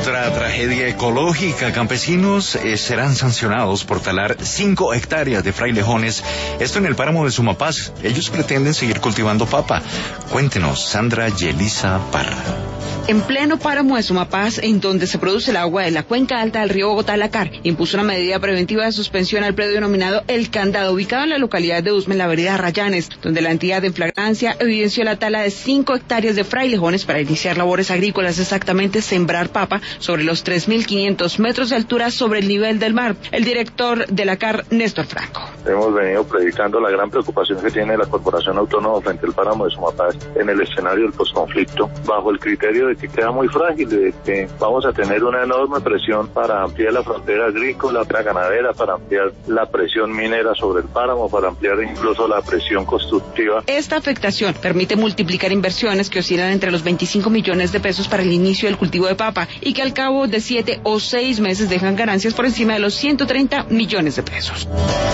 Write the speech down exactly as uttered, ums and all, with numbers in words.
Otra tragedia ecológica. Campesinos eh, serán sancionados por talar cinco hectáreas de frailejones. Esto en el páramo de Sumapaz. Ellos pretenden seguir cultivando papa. Cuéntenos, Sandra Yelisa Parra. En pleno páramo de Sumapaz, en donde se produce el agua de la cuenca alta del río Bogotá-Lacar, impuso una medida preventiva de suspensión al predio denominado El Candado, ubicado en la localidad de Usme, en la vereda Rayanes, donde la entidad en flagrancia evidenció la tala de cinco hectáreas de frailejones para iniciar labores agrícolas, exactamente sembrar papa sobre los tres mil quinientos metros de altura sobre el nivel del mar. El director de Lacar, Néstor Franco. Hemos venido predicando la gran preocupación que tiene la Corporación Autónoma frente al páramo de Sumapaz en el escenario del posconflicto, bajo el criterio de que queda muy frágil, de que vamos a tener una enorme presión para ampliar la frontera agrícola, la ganadera, para ampliar la presión minera sobre el páramo, para ampliar incluso la presión constructiva. Esta afectación permite multiplicar inversiones que oscilan entre los veinticinco millones de pesos para el inicio del cultivo de papa y que al cabo de siete o seis meses dejan ganancias por encima de los ciento treinta millones de pesos.